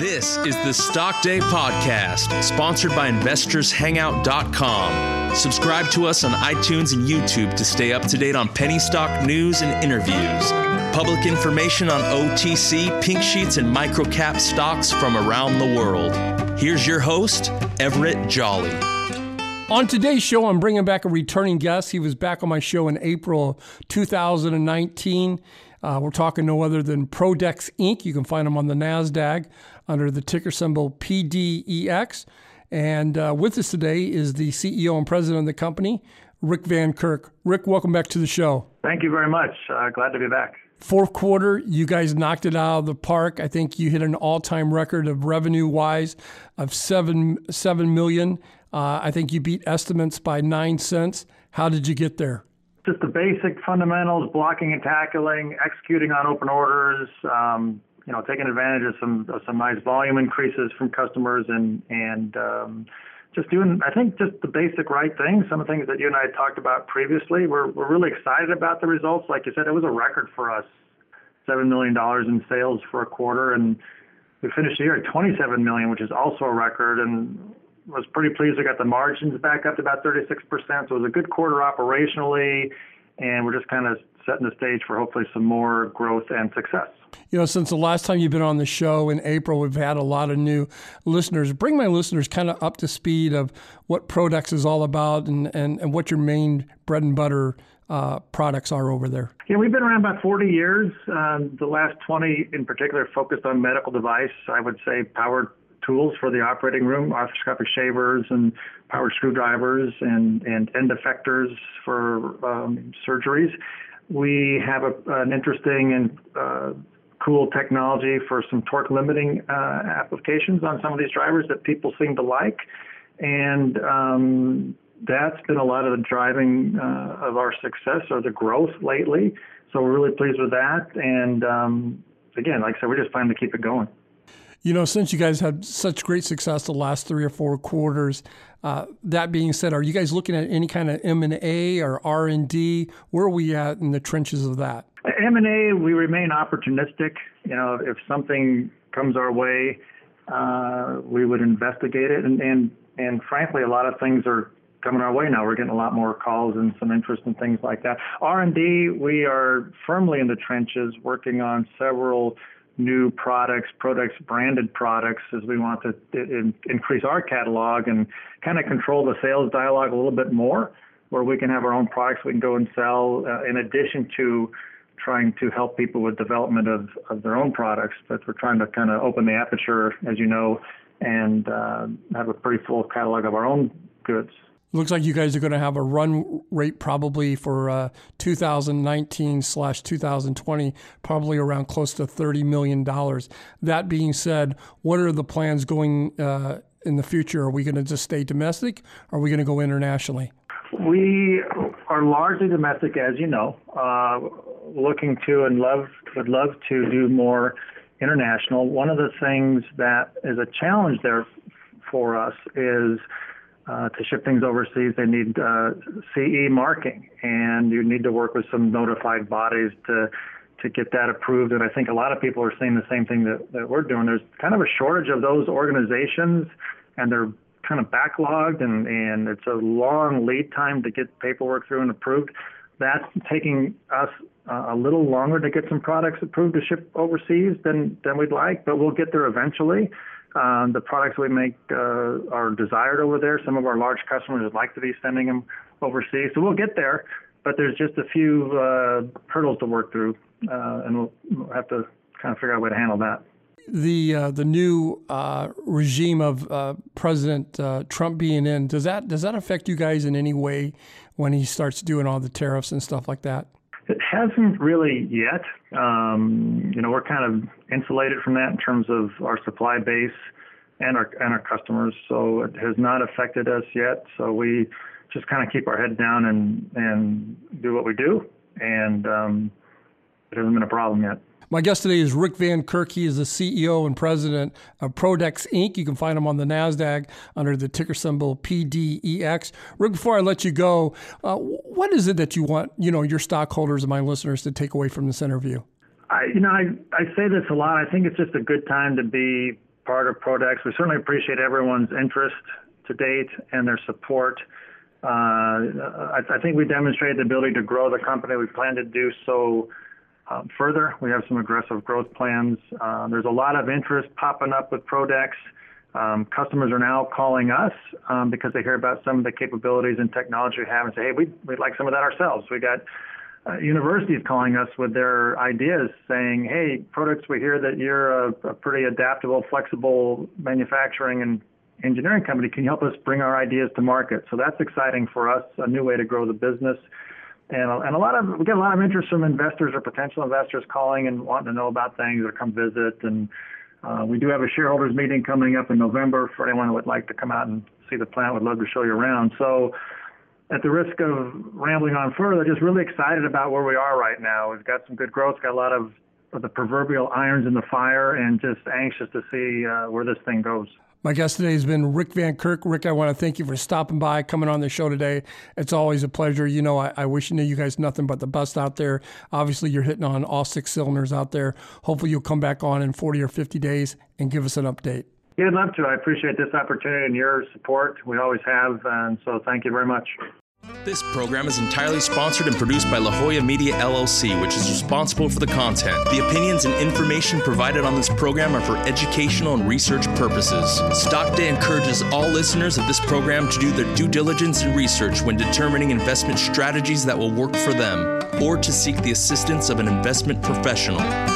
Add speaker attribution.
Speaker 1: This is the Stock Day Podcast, sponsored by InvestorsHangout.com. Subscribe to us on iTunes and YouTube to stay up to date on penny stock news and interviews. Public information on OTC, pink sheets, and microcap stocks from around the world. Here's your host, Everett Jolly.
Speaker 2: On today's show, I'm bringing back a returning guest. He was back on my show in April 2019. We're talking no other than Prodex Inc. You can find them on the NASDAQ under the ticker symbol PDEX. And with us today is the CEO and president of the company, Rick Van Kirk. Rick, welcome back to the show.
Speaker 3: Thank you very much. Glad to be back.
Speaker 2: Fourth quarter, you guys knocked it out of the park. I think you hit an all-time record of revenue-wise of $7 million. I think you beat estimates by 9 cents. How did you get there?
Speaker 3: Just the basic fundamentals, blocking and tackling, executing on open orders, taking advantage of some nice volume increases from customers and just doing, I think, just the basic right things. Some of the things that you and I had talked about previously. We're really excited about the results. Like you said, it was a record for us, $7 million in sales for a quarter, and we finished the year at $27 million, which is also a record, and was pretty pleased. We got the margins back up to about 36%. So it was a good quarter operationally, and we're just kind of setting the stage for hopefully some more growth and success.
Speaker 2: Since the last time you've been on the show in April, we've had a lot of new listeners. Bring my listeners kind of up to speed of what Prodex is all about and what your main bread and butter products are over there.
Speaker 3: Yeah, we've been around about 40 years. The last 20 in particular focused on medical device. I would say power tools for the operating room, arthroscopic shavers and powered screwdrivers and end effectors for surgeries. We have an interesting and cool technology for some torque limiting applications on some of these drivers that people seem to like. And that's been a lot of the driving of our success or the growth lately. So we're really pleased with that. And again, like I said, we're just planning to keep it going.
Speaker 2: Since you guys had such great success the last 3 or 4 quarters, that being said, are you guys looking at any kind of M&A or R&D? Where are we at in the trenches of that?
Speaker 3: M&A, we remain opportunistic. If something comes our way, we would investigate it. And frankly, a lot of things are coming our way now. We're getting a lot more calls and some interest in things like that. R&D, we are firmly in the trenches working on several new products, Prodex branded products, as we want to increase our catalog and kind of control the sales dialogue a little bit more, where we can have our own products we can go and sell, in addition to trying to help people with development of their own products. But we're trying to kind of open the aperture, as you know, and have a pretty full catalog of our own goods.
Speaker 2: Looks like you guys are going to have a run rate probably for 2019/2020, probably around close to $30 million. That being said, what are the plans going in the future? Are we going to just stay domestic? Or are we going to go internationally?
Speaker 3: We are largely domestic, as you know, looking to and would love to do more international. One of the things that is a challenge there for us is to ship things overseas, they need CE marking, and you need to work with some notified bodies to get that approved. And I think a lot of people are saying the same thing that we're doing. There's kind of a shortage of those organizations, and they're kind of backlogged, and it's a long lead time to get paperwork through and approved. That's taking us a little longer to get some products approved to ship overseas than we'd like, but we'll get there eventually. The products we make are desired over there. Some of our large customers would like to be sending them overseas. So we'll get there, but there's just a few hurdles to work through, and we'll have to kind of figure out a way to handle that.
Speaker 2: The new regime of President Trump being in, does that affect you guys in any way when he starts doing all the tariffs and stuff like that?
Speaker 3: It hasn't really yet. We're kind of insulated from that in terms of our supply base and our customers. So it has not affected us yet. So we just kind of keep our head down and do what we do. And it hasn't been a problem yet.
Speaker 2: My guest today is Rick Van Kirk. He is the CEO and president of Prodex Inc. You can find him on the NASDAQ under the ticker symbol PDEX. Rick, before I let you go, what is it that you want, your stockholders and my listeners to take away from this interview?
Speaker 3: I say this a lot. I think it's just a good time to be part of Prodex. We certainly appreciate everyone's interest to date and their support. I think we demonstrated the ability to grow the company. We plan to do so further. We have some aggressive growth plans. There's a lot of interest popping up with Prodex. Customers are now calling us because they hear about some of the capabilities and technology we have and say, hey, we'd like some of that ourselves. We got universities calling us with their ideas saying, hey, Prodex, we hear that you're a pretty adaptable, flexible manufacturing and engineering company. Can you help us bring our ideas to market? So that's exciting for us, a new way to grow the business. And we get a lot of interest from investors or potential investors calling and wanting to know about things or come visit. And we do have a shareholders meeting coming up in November for anyone who would like to come out and see the plant. We'd love to show you around. So at the risk of rambling on further, just really excited about where we are right now. We've got some good growth, got a lot of the proverbial irons in the fire, and just anxious to see where this thing goes.
Speaker 2: My guest today has been Rick Van Kirk. Rick, I want to thank you for stopping by, coming on the show today. It's always a pleasure. You know, I wish you guys nothing but the best out there. Obviously, you're hitting on all 6 cylinders out there. Hopefully, you'll come back on in 40 or 50 days and give us an update.
Speaker 3: Yeah, I'd love to. I appreciate this opportunity and your support. We always have, and so thank you very much.
Speaker 1: This program is entirely sponsored and produced by La Jolla Media LLC, which is responsible for the content. The opinions and information provided on this program are for educational and research purposes. Stock Day encourages all listeners of this program to do their due diligence and research when determining investment strategies that will work for them, or to seek the assistance of an investment professional.